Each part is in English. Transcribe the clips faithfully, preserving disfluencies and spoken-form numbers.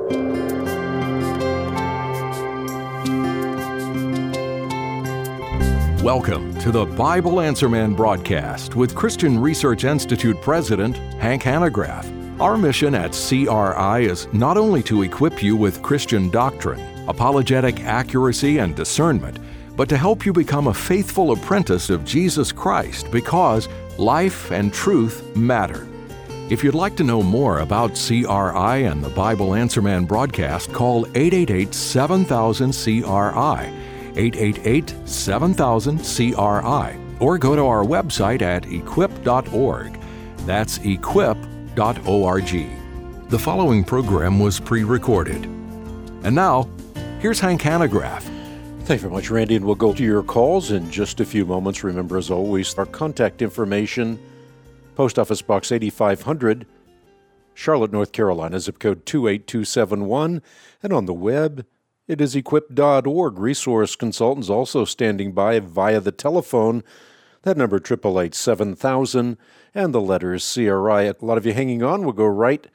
Welcome to the Bible Answer Man broadcast with Christian Research Institute President Hank Hanegraaff. Our mission at C R I is not only to equip you with Christian doctrine, apologetic accuracy, and discernment, but to help you become a faithful apprentice of Jesus Christ because life and truth matter. If you'd like to know more about C R I and the Bible Answer Man broadcast, call eight eight eight, seven thousand, C R I, eight eight eight, seven thousand, C R I, or go to our website at equip dot org. That's equip dot org. The following program was pre-recorded. And now, here's Hank Hanegraaff. Thank you very much, Randy, and we'll go to your calls in just a few moments. Remember, as always, our contact information, Post Office Box eighty-five hundred, Charlotte, North Carolina, zip code two eight two seven one, and on the web, it is equip dot org. Resource consultants also standing by via the telephone. That number, eight eight eight, seven thousand, and the letters C R I. A lot of you hanging on. We'll go right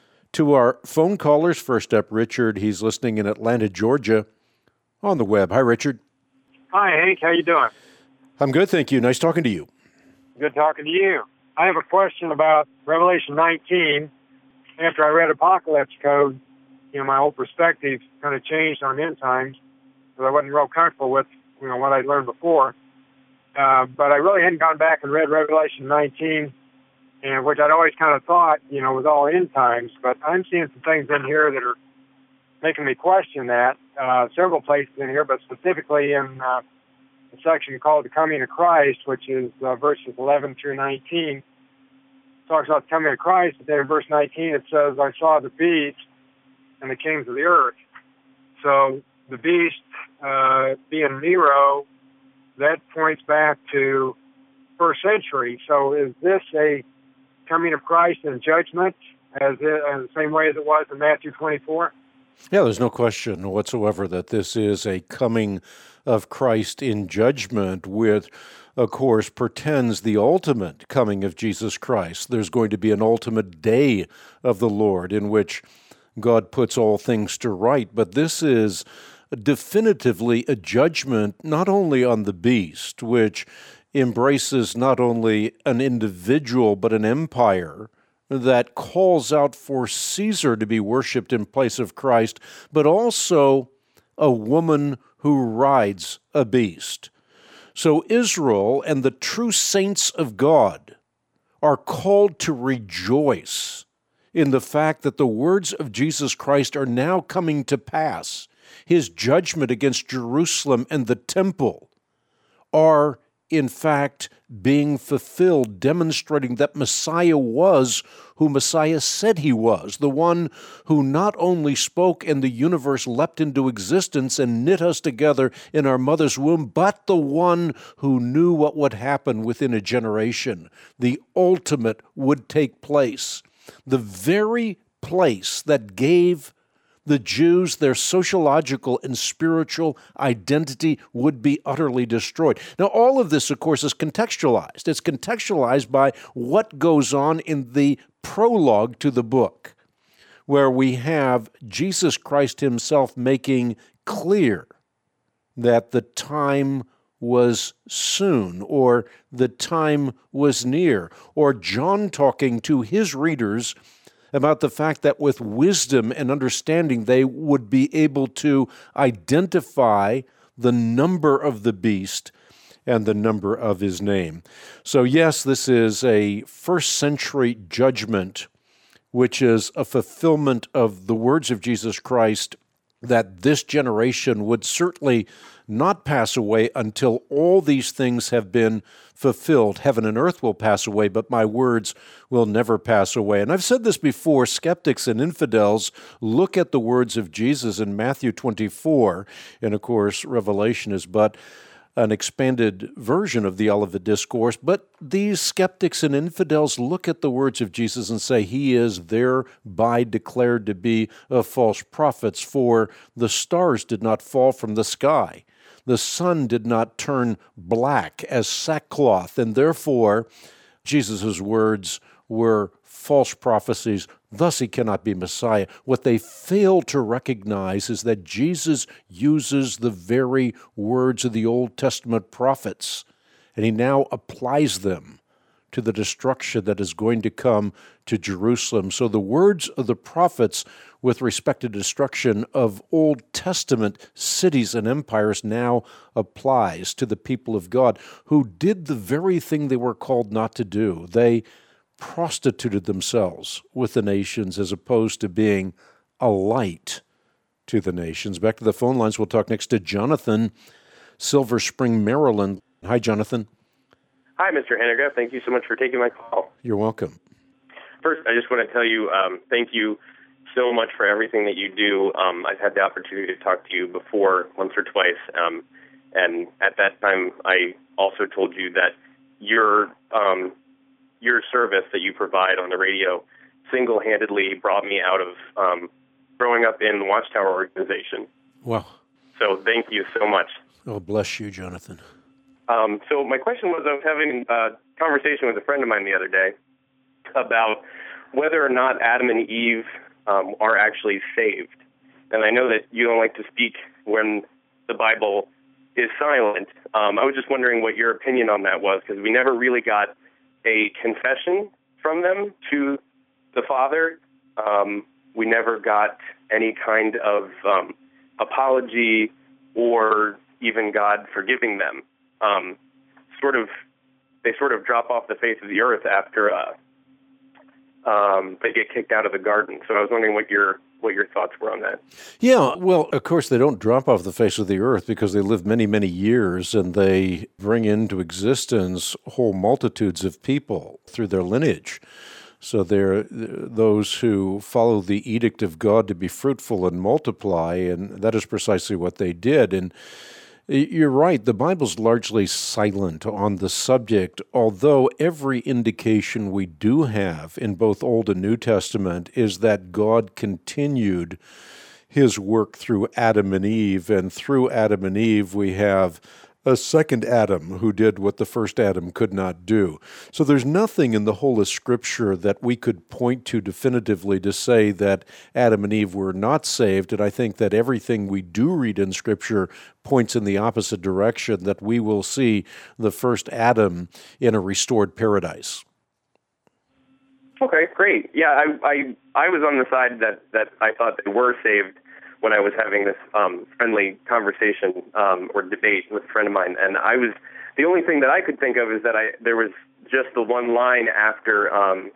to our phone callers. First up, Richard. He's listening in Atlanta, Georgia, on the web. Hi, Richard. Hi, Hank. How you doing? I'm good, thank you. Nice talking to you. Good talking to you. I have a question about Revelation nineteen. After I read Apocalypse Code, you know, my whole perspective kind of changed on end times because I wasn't real comfortable with, you know, what I'd learned before. Uh, but I really hadn't gone back and read Revelation nineteen, and which I'd always kind of thought, you know, was all end times. But I'm seeing some things in here that are making me question that. Uh, several places in here, but specifically in uh, a section called the Coming of Christ, which is uh, verses eleven through nineteen. Talks about the coming of Christ, but then in verse nineteen it says, I saw the beast and the kings of the earth. So the beast uh, being Nero, that points back to first century. So is this a coming of Christ in judgment as it, in the same way as it was in Matthew twenty-four? Yeah, there's no question whatsoever that this is a coming of Christ in judgment, which, of course, pretends the ultimate coming of Jesus Christ. There's going to be an ultimate day of the Lord in which God puts all things to right. But this is definitively a judgment not only on the beast, which embraces not only an individual but an empire that calls out for Caesar to be worshipped in place of Christ, but also a woman who rides a beast. So Israel and the true saints of God are called to rejoice in the fact that the words of Jesus Christ are now coming to pass. His judgment against Jerusalem and the temple are, in fact, being fulfilled, demonstrating that Messiah was who Messiah said he was, the one who not only spoke and the universe leapt into existence and knit us together in our mother's womb, but the one who knew what would happen within a generation. The ultimate would take place. The very place that gave the Jews their sociological and spiritual identity would be utterly destroyed. Now, all of this, of course, is contextualized. It's contextualized by what goes on in the prologue to the book, where we have Jesus Christ himself making clear that the time was soon, or the time was near, or John talking to his readers about the fact that with wisdom and understanding they would be able to identify the number of the beast and the number of his name. So yes, this is a first century judgment, which is a fulfillment of the words of Jesus Christ that this generation would certainly not pass away until all these things have been fulfilled. Heaven and earth will pass away, but my words will never pass away. And I've said this before, skeptics and infidels look at the words of Jesus in Matthew twenty-four, and of course, Revelation is but an expanded version of the Olivet Discourse, but these skeptics and infidels look at the words of Jesus and say he is thereby declared to be of false prophets, for the stars did not fall from the sky. The sun did not turn black as sackcloth, and therefore Jesus' words were false prophecies, thus he cannot be Messiah. What they fail to recognize is that Jesus uses the very words of the Old Testament prophets, and he now applies them to the destruction that is going to come to Jerusalem. So the words of the prophets with respect to destruction of Old Testament cities and empires now applies to the people of God, who did the very thing they were called not to do. They prostituted themselves with the nations as opposed to being a light to the nations. Back to the phone lines. We'll talk next to Jonathan, Silver Spring, Maryland. Hi, Jonathan. Hi, Mister Hanegraaff. Thank you so much for taking my call. You're welcome. First, I just want to tell you um, thank you so much for everything that you do. Um, I've had the opportunity to talk to you before, once or twice, um, and at that time, I also told you that your um, your service that you provide on the radio single-handedly brought me out of um, growing up in the Watchtower organization. Wow. So thank you so much. Oh, bless you, Jonathan. Um, so my question was, I was having a conversation with a friend of mine the other day about whether or not Adam and Eve um, are actually saved. And I know that you don't like to speak when the Bible is silent. Um, I was just wondering what your opinion on that was, because we never really got a confession from them to the Father. Um, we never got any kind of um, apology or even God forgiving them. Um, sort of, they sort of drop off the face of the earth after uh, um, they get kicked out of the garden. So I was wondering what your what your thoughts were on that. Yeah, well, of course, they don't drop off the face of the earth because they live many, many years, and they bring into existence whole multitudes of people through their lineage. So they're those who follow the edict of God to be fruitful and multiply, and that is precisely what they did. And you're right, the Bible's largely silent on the subject, although every indication we do have in both Old and New Testament is that God continued his work through Adam and Eve, and through Adam and Eve we have a second Adam who did what the first Adam could not do. So there's nothing in the whole of Scripture that we could point to definitively to say that Adam and Eve were not saved, and I think that everything we do read in Scripture points in the opposite direction, that we will see the first Adam in a restored paradise. Okay, great. Yeah, I I, I was on the side that, that I thought they were saved when I was having this um, friendly conversation um, or debate with a friend of mine. And I was, the only thing that I could think of is that I there was just the one line after, um,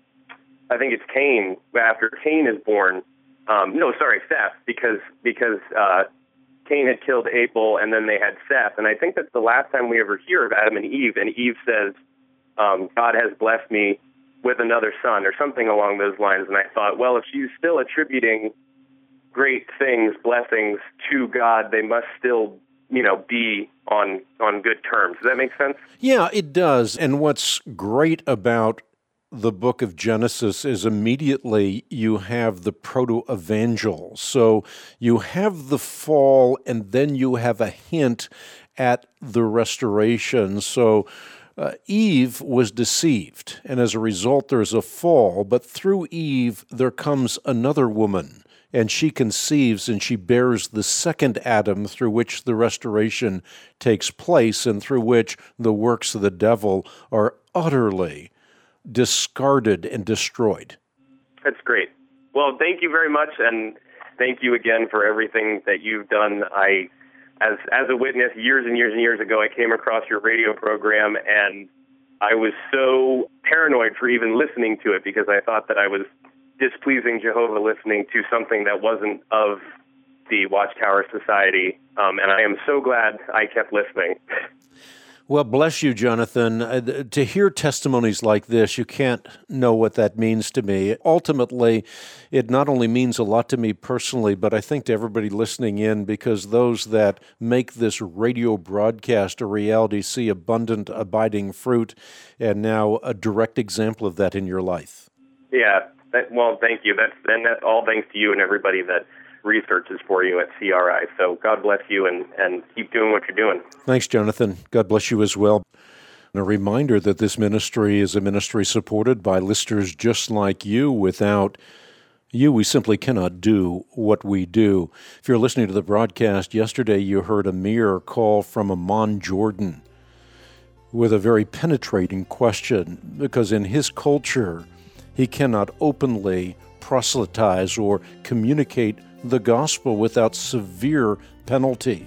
I think it's Cain, after Cain is born. Um, no, sorry, Seth, because because uh, Cain had killed Abel, and then they had Seth. And I think that's the last time we ever hear of Adam and Eve. And Eve says, um, God has blessed me with another son, or something along those lines. And I thought, well, if she's still attributing great things, blessings to God, they must still, you know, be on on good terms. Does that make sense? Yeah, it does. And what's great about the book of Genesis is immediately you have the proto-evangel. So you have the fall, and then you have a hint at the restoration. So Uh, Eve was deceived, and as a result, there's a fall. But through Eve, there comes another woman, and she conceives, and she bears the second Adam, through which the restoration takes place, and through which the works of the devil are utterly discarded and destroyed. That's great. Well, thank you very much, and thank you again for everything that you've done. I As as a witness, years and years and years ago, I came across your radio program, and I was so paranoid for even listening to it because I thought that I was displeasing Jehovah listening to something that wasn't of the Watchtower Society, um, and I am so glad I kept listening. Well, bless you, Jonathan. Uh, to hear testimonies like this, you can't know what that means to me. Ultimately, it not only means a lot to me personally, but I think to everybody listening in, because those that make this radio broadcast a reality see abundant, abiding fruit, and now a direct example of that in your life. Yeah, that, well, thank you. That's, and that's all thanks to you and everybody that researches for you at C R I. So God bless you, and, and keep doing what you're doing. Thanks, Jonathan. God bless you as well. And a reminder that this ministry is a ministry supported by listeners just like you. Without you, we simply cannot do what we do. If you're listening to the broadcast yesterday, you heard Amir call from Amman, Jordan, with a very penetrating question, because in his culture, he cannot openly proselytize or communicate the gospel without severe penalty.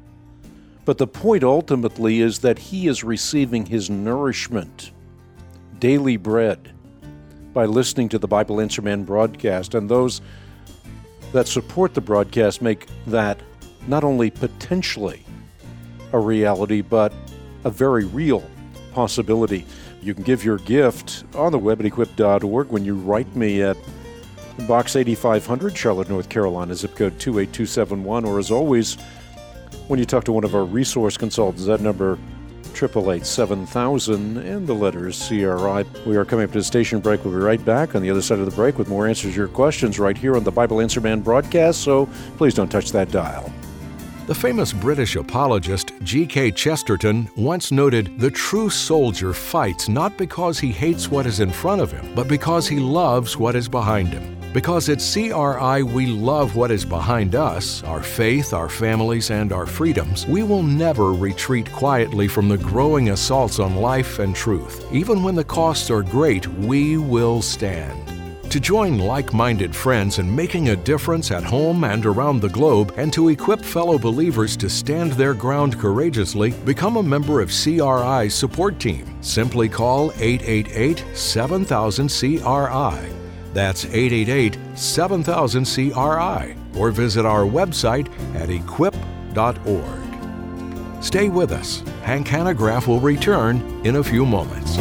But the point ultimately is that he is receiving his nourishment, daily bread, by listening to the Bible Answer Man broadcast. And those that support the broadcast make that not only potentially a reality, but a very real possibility. You can give your gift on the web at equip dot org when you write me at Box eighty-five hundred, Charlotte, North Carolina, zip code two eight two seven one, or as always, when you talk to one of our resource consultants, that number, eight eight eight, seven thousand, and the letters C R I. We are coming up to the station break. We'll be right back on the other side of the break with more answers to your questions right here on the Bible Answer Man broadcast, so please don't touch that dial. The famous British apologist G K Chesterton once noted, "The true soldier fights not because he hates what is in front of him, but because he loves what is behind him." Because at C R I we love what is behind us, our faith, our families, and our freedoms, we will never retreat quietly from the growing assaults on life and truth. Even when the costs are great, we will stand. To join like-minded friends in making a difference at home and around the globe, and to equip fellow believers to stand their ground courageously, become a member of C R I's support team. Simply call eight eight eight, seven thousand, C R I. That's eight eight eight, seven thousand, C R I, or visit our website at equip dot org. Stay with us. Hank Hanegraaff will return in a few moments.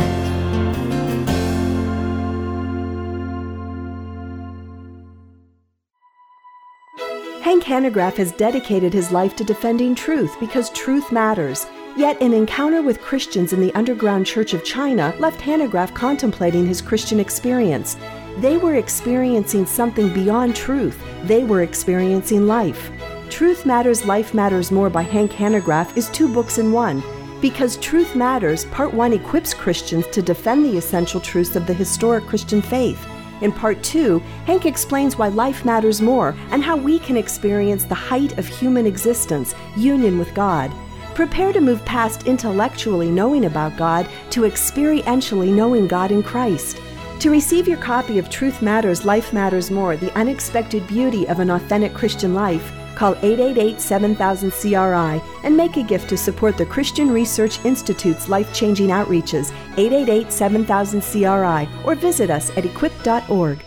Hank Hanegraaff has dedicated his life to defending truth because truth matters. Yet an encounter with Christians in the underground Church of China left Hanegraaff contemplating his Christian experience. They were experiencing something beyond truth. They were experiencing life. Truth Matters, Life Matters More by Hank Hanegraaff is two books in one. Because Truth Matters, Part one equips Christians to defend the essential truths of the historic Christian faith. In Part two, Hank explains why life matters more and how we can experience the height of human existence, union with God. Prepare to move past intellectually knowing about God to experientially knowing God in Christ. To receive your copy of Truth Matters, Life Matters More, The Unexpected Beauty of an Authentic Christian Life, call eight eight eight, seven thousand, C R I and make a gift to support the Christian Research Institute's life-changing outreaches, eight eight eight, seven thousand, C R I, or visit us at equip dot org.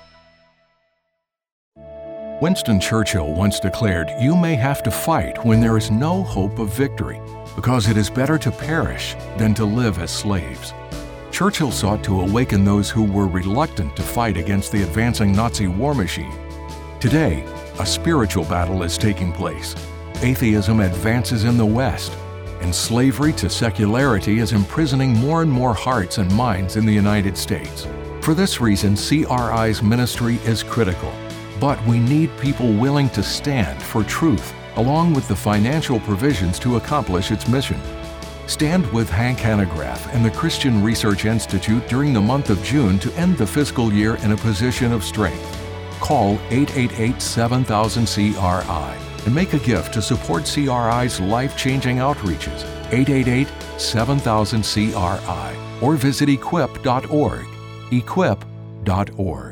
Winston Churchill once declared, "You may have to fight when there is no hope of victory, because it is better to perish than to live as slaves." Churchill sought to awaken those who were reluctant to fight against the advancing Nazi war machine. Today, a spiritual battle is taking place. Atheism advances in the West, and slavery to secularity is imprisoning more and more hearts and minds in the United States. For this reason, C R I's ministry is critical. But we need people willing to stand for truth, along with the financial provisions to accomplish its mission. Stand with Hank Hanegraaff and the Christian Research Institute during the month of June to end the fiscal year in a position of strength. Call eight eight eight, seven thousand, C R I and make a gift to support C R I's life-changing outreaches, eight eight eight, seven thousand, C R I, or visit equip dot org, equip dot org.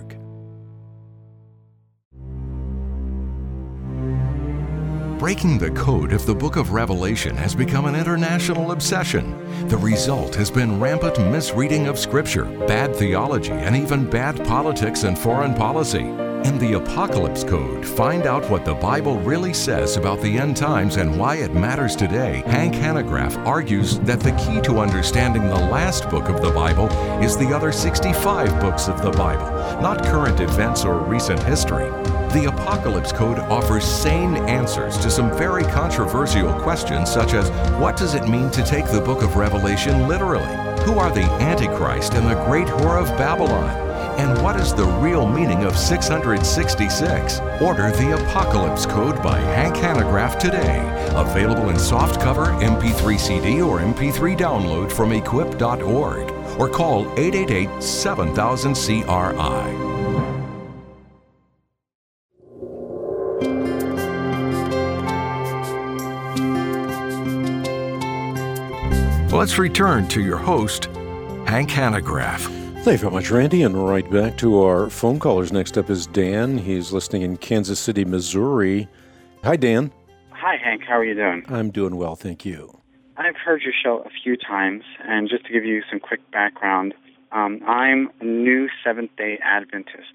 Breaking the code of the book of Revelation has become an international obsession. The result has been rampant misreading of Scripture, bad theology, and even bad politics and foreign policy. In the Apocalypse Code, find out what the Bible really says about the end times and why it matters today. Hank Hanegraaff argues that the key to understanding the last book of the Bible is the other sixty-five books of the Bible, not current events or recent history. The Apocalypse Code offers sane answers to some very controversial questions, such as, what does it mean to take the book of Revelation literally? Who are the Antichrist and the great whore of Babylon? And what is the real meaning of six hundred sixty-six? Order The Apocalypse Code by Hank Hanegraaff today. Available in softcover, M P three C D, or M P three download from equip dot org. Or call eight eight eight, seven thousand, C R I. Let's return to your host, Hank Hanegraaff. Thank you very much, Randy. And right back to our phone callers. Next up is Dan. He's listening in Kansas City, Missouri. Hi, Dan. Hi, Hank. How are you doing? I'm doing well, thank you. I've heard your show a few times, and just to give you some quick background, um, I'm a new Seventh-day Adventist.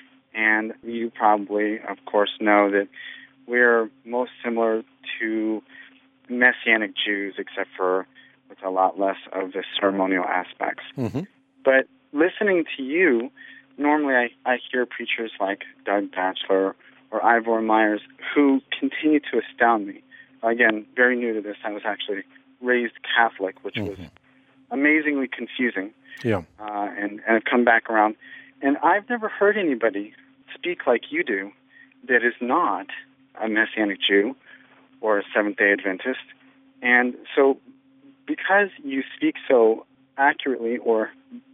And you probably, of course, know that we're most similar to Messianic Jews, except for with a lot less of the ceremonial aspects. Mm-hmm. But listening to you, normally I, I hear preachers like Doug Batchelor or Ivor Myers who continue to astound me. Again, very new to this. I was actually raised Catholic, which mm-hmm. was amazingly confusing. Yeah. Uh, and, and I've come back around. And I've never heard anybody speak like you do that is not a Messianic Jew or a Seventh-day Adventist. And so because you speak so accurately or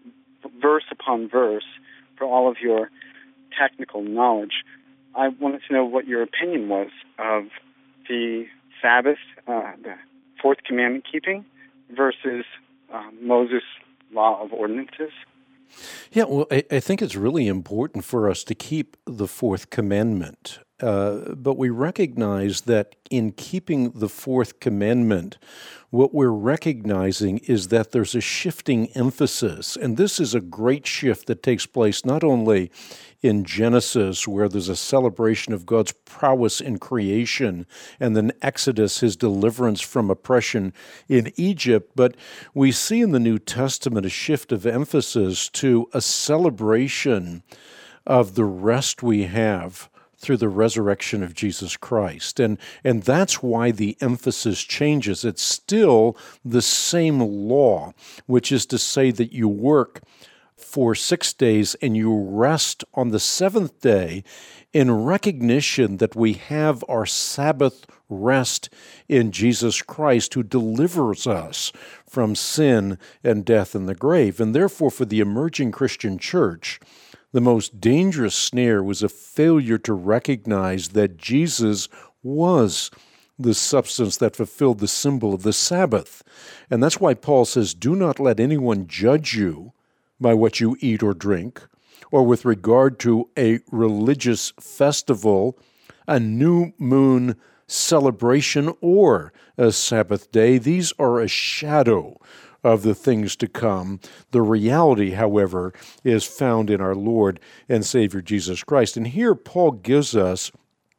verse upon verse for all of your technical knowledge, I wanted to know what your opinion was of the Sabbath, uh, the Fourth Commandment keeping versus uh, Moses' law of ordinances. Yeah, well, I, I think it's really important for us to keep the Fourth Commandment. Uh, but we recognize that in keeping the Fourth Commandment, what we're recognizing is that there's a shifting emphasis. And this is a great shift that takes place not only in Genesis, where there's a celebration of God's prowess in creation, and then Exodus, his deliverance from oppression in Egypt, but we see in the New Testament a shift of emphasis to a celebration of the rest we have through the resurrection of Jesus Christ. And, and that's why the emphasis changes. It's still the same law, which is to say that you work for six days and you rest on the seventh day in recognition that we have our Sabbath rest in Jesus Christ, who delivers us from sin and death and the grave. And therefore, for the emerging Christian church, the most dangerous snare was a failure to recognize that Jesus was the substance that fulfilled the symbol of the Sabbath. And that's why Paul says, do not let anyone judge you by what you eat or drink, or with regard to a religious festival, a new moon celebration, or a Sabbath day. These are a shadow of the things to come. The reality, however, is found in our Lord and Savior Jesus Christ. And here Paul gives us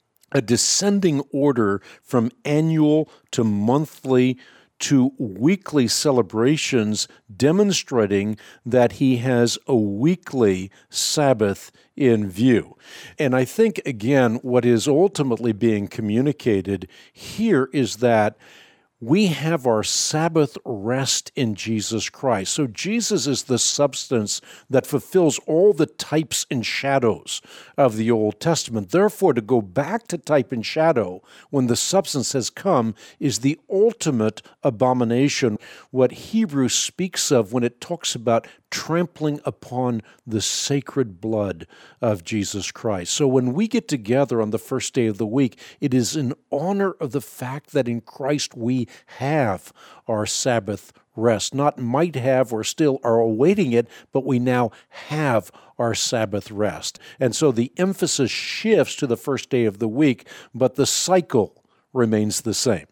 a descending order from annual to monthly to weekly celebrations, demonstrating that he has a weekly Sabbath in view. And I think, again, what is ultimately being communicated here is that we have our Sabbath rest in Jesus Christ. So Jesus is the substance that fulfills all the types and shadows of the Old Testament. Therefore, to go back to type and shadow when the substance has come is the ultimate abomination. What Hebrews speaks of when it talks about trampling upon the sacred blood of Jesus Christ. So when we get together on the first day of the week, it is in honor of the fact that in Christ we have our Sabbath rest. Not might have or still are awaiting it, but we now have our Sabbath rest. And so the emphasis shifts to the first day of the week, but the cycle remains the same.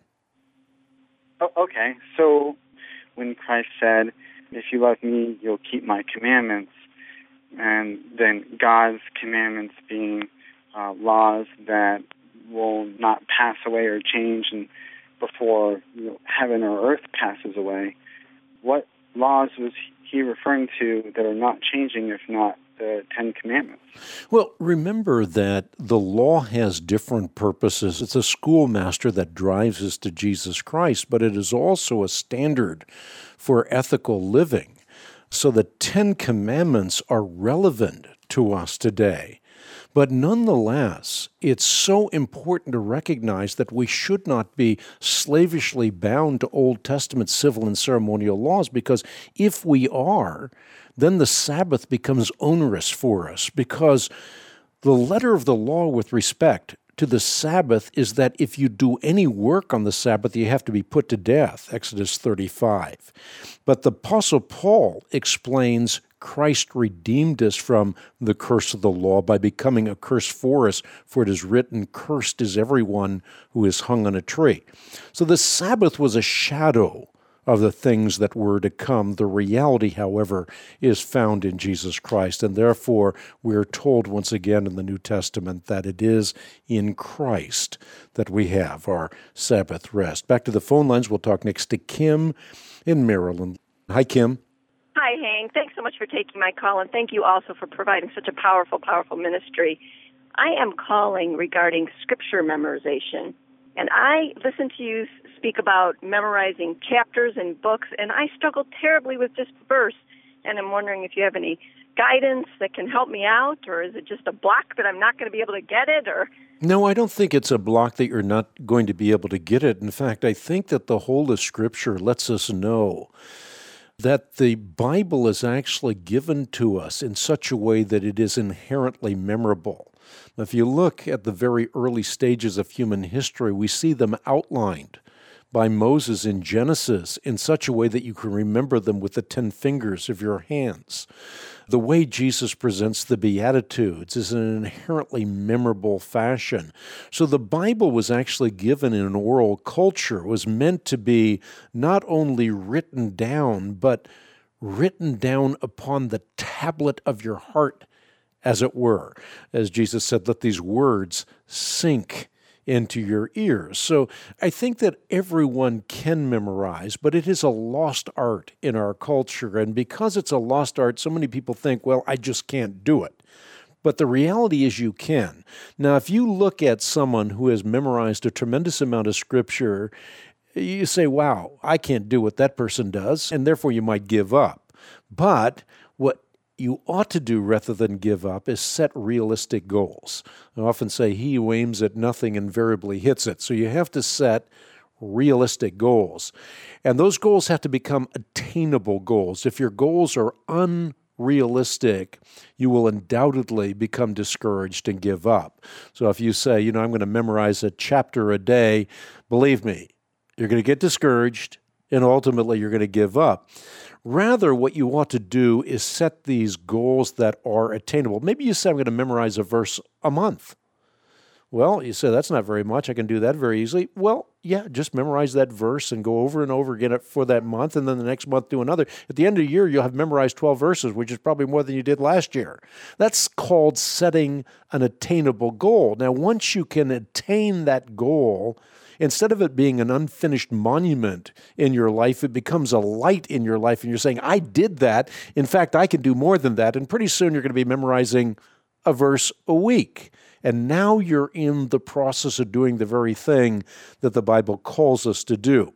Oh, okay, so when Christ said, if you love me, you'll keep my commandments, and then God's commandments being uh, laws that will not pass away or change and before you know, heaven or earth passes away, what laws was he referring to that are not changing, if not the Ten Commandments? Well, remember that the law has different purposes. It's a schoolmaster that drives us to Jesus Christ, but it is also a standard for ethical living. So the Ten Commandments are relevant to us today. But nonetheless, it's so important to recognize that we should not be slavishly bound to Old Testament civil and ceremonial laws, because if we are, then the Sabbath becomes onerous for us, because the letter of the law with respect to the Sabbath is that if you do any work on the Sabbath, you have to be put to death, Exodus thirty-five. But the Apostle Paul explains Christ redeemed us from the curse of the law by becoming a curse for us, for it is written, cursed is everyone who is hung on a tree. So the Sabbath was a shadow of the things that were to come. The reality, however, is found in Jesus Christ, and therefore we are told once again in the New Testament that it is in Christ that we have our Sabbath rest. Back to the phone lines. We'll talk next to Kim in Maryland. Hi, Kim. Hi, Hank. Thanks so much for taking my call, and thank you also for providing such a powerful, powerful ministry. I am calling regarding scripture memorization, and I listened to you speak about memorizing chapters and books, and I struggle terribly with just verse, and I'm wondering if you have any guidance that can help me out, or is it just a block that I'm not going to be able to get it, or... No, I don't think it's a block that you're not going to be able to get it. In fact, I think that the whole of Scripture lets us know that the Bible is actually given to us in such a way that it is inherently memorable. If you look at the very early stages of human history, we see them outlined by Moses in Genesis in such a way that you can remember them with the ten fingers of your hands. The way Jesus presents the Beatitudes is in an inherently memorable fashion. So the Bible was actually given in an oral culture. It was meant to be not only written down, but written down upon the tablet of your heart, as it were. As Jesus said, let these words sink into your ears. So I think that everyone can memorize, but it is a lost art in our culture. And because it's a lost art, so many people think, well, I just can't do it. But the reality is you can. Now, if you look at someone who has memorized a tremendous amount of Scripture, you say, wow, I can't do what that person does, and therefore you might give up. But what you ought to do rather than give up is set realistic goals. I often say he who aims at nothing invariably hits it. So you have to set realistic goals. And those goals have to become attainable goals. If your goals are unrealistic, you will undoubtedly become discouraged and give up. So if you say, you know, I'm going to memorize a chapter a day, believe me, you're going to get discouraged and ultimately you're going to give up. Rather, what you ought to do is set these goals that are attainable. Maybe you say, I'm going to memorize a verse a month. Well, you say, that's not very much. I can do that very easily. Well, yeah, just memorize that verse and go over and over again for that month, and then the next month do another. At the end of the year, you'll have memorized twelve verses, which is probably more than you did last year. That's called setting an attainable goal. Now, once you can attain that goal, instead of it being an unfinished monument in your life, it becomes a light in your life, and you're saying, I did that. In fact, I can do more than that. And pretty soon you're going to be memorizing a verse a week. And now you're in the process of doing the very thing that the Bible calls us to do.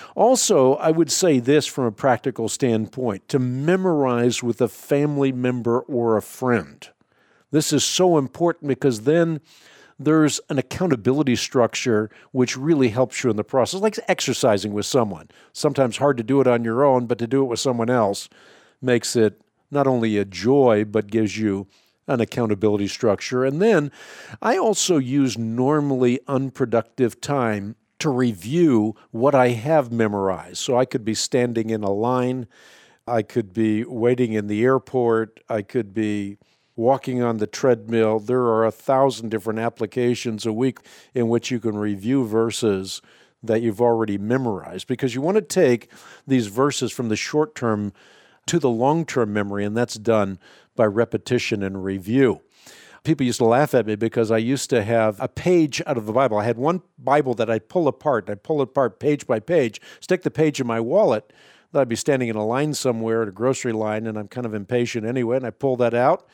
Also, I would say this from a practical standpoint, to memorize with a family member or a friend. This is so important because then there's an accountability structure which really helps you in the process, like exercising with someone. Sometimes hard to do it on your own, but to do it with someone else makes it not only a joy, but gives you an accountability structure. And then I also use normally unproductive time to review what I have memorized. So I could be standing in a line, I could be waiting in the airport, I could be walking on the treadmill. There are a thousand different applications a week in which you can review verses that you've already memorized, because you want to take these verses from the short term to the long-term memory, and that's done by repetition and review. People used to laugh at me because I used to have a page out of the Bible. I had one Bible that I'd pull apart. I'd pull it apart page by page, stick the page in my wallet. Then I'd be standing in a line somewhere at a grocery line, and I'm kind of impatient anyway, and I pull that out,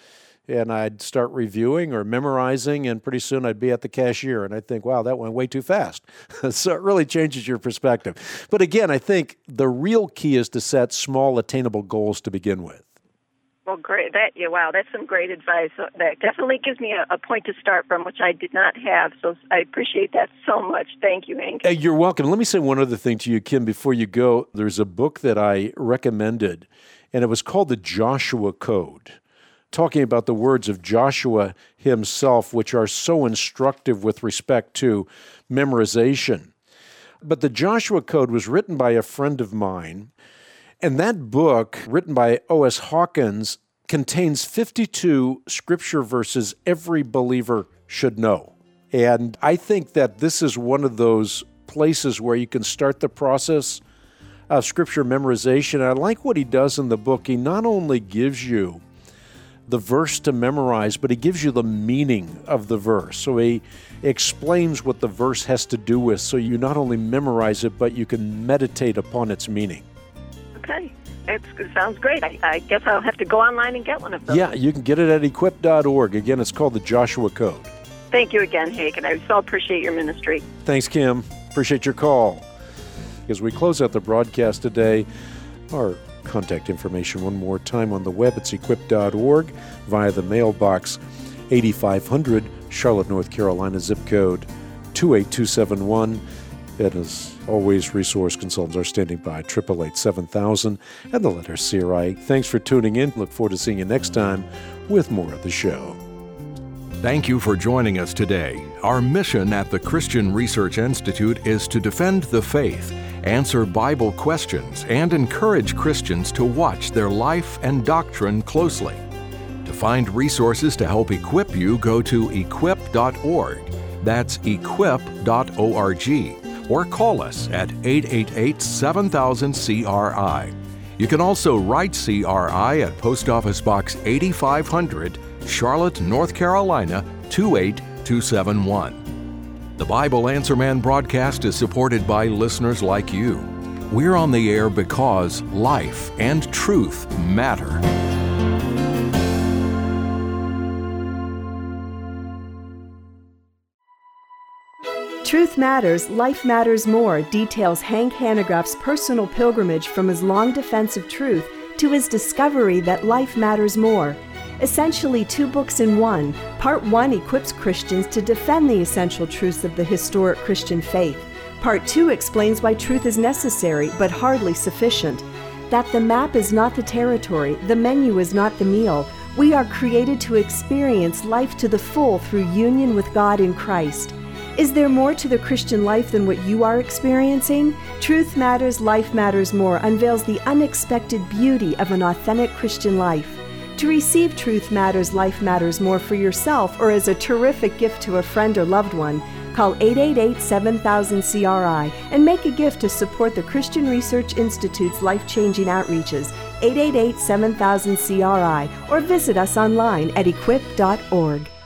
and I'd start reviewing or memorizing, and pretty soon I'd be at the cashier, and I'd think, wow, that went way too fast. So it really changes your perspective. But again, I think the real key is to set small, attainable goals to begin with. Well, great. That yeah, wow, that's some great advice. That definitely gives me a, a point to start from, which I did not have. So I appreciate that so much. Thank you, Hank. Hey, you're welcome. Let me say one other thing to you, Kim, before you go. There's a book that I recommended, and it was called The Joshua Code, talking about the words of Joshua himself, which are so instructive with respect to memorization. But the Joshua Code was written by a friend of mine. And that book, written by O S Hawkins, contains fifty-two scripture verses every believer should know. And I think that this is one of those places where you can start the process of scripture memorization. I like what he does in the book. He not only gives you the verse to memorize, but he gives you the meaning of the verse. So he explains what the verse has to do with, so you not only memorize it, but you can meditate upon its meaning. Okay. It's, it sounds great. I, I guess I'll have to go online and get one of those. Yeah, you can get it at equip dot org. Again, it's called the Joshua Code. Thank you again, Hank, and I so appreciate your ministry. Thanks, Kim. Appreciate your call. As we close out the broadcast today, our contact information one more time on the web. It's equip dot org via the mailbox eighty-five hundred, Charlotte, North Carolina, zip code two eight two seven one. And as always, resource consultants are standing by, eight eight eight, seven thousand, and the letter C R I. Thanks for tuning in. Look forward to seeing you next time with more of the show. Thank you for joining us today. Our mission at the Christian Research Institute is to defend the faith, answer Bible questions, and encourage Christians to watch their life and doctrine closely. To find resources to help equip you, go to equip dot org. That's equip dot org. Or call us at eight eight eight, seven thousand, C R I. You can also write C R I at Post Office Box eighty-five hundred, Charlotte, North Carolina, two eight two seven one. The Bible Answer Man broadcast is supported by listeners like you. We're on the air because life and truth matter. Truth Matters, Life Matters More details Hank Hanegraaff's personal pilgrimage from his long defense of truth to his discovery that life matters more. Essentially two books in one, Part one equips Christians to defend the essential truths of the historic Christian faith. Part two explains why truth is necessary but hardly sufficient. That the map is not the territory, the menu is not the meal. We are created to experience life to the full through union with God in Christ. Is there more to the Christian life than what you are experiencing? Truth Matters, Life Matters More unveils the unexpected beauty of an authentic Christian life. To receive Truth Matters, Life Matters More for yourself or as a terrific gift to a friend or loved one, call eight eight eight, seven thousand, C R I and make a gift to support the Christian Research Institute's life-changing outreaches, eight eight eight, seven thousand, C R I, or visit us online at equip dot org.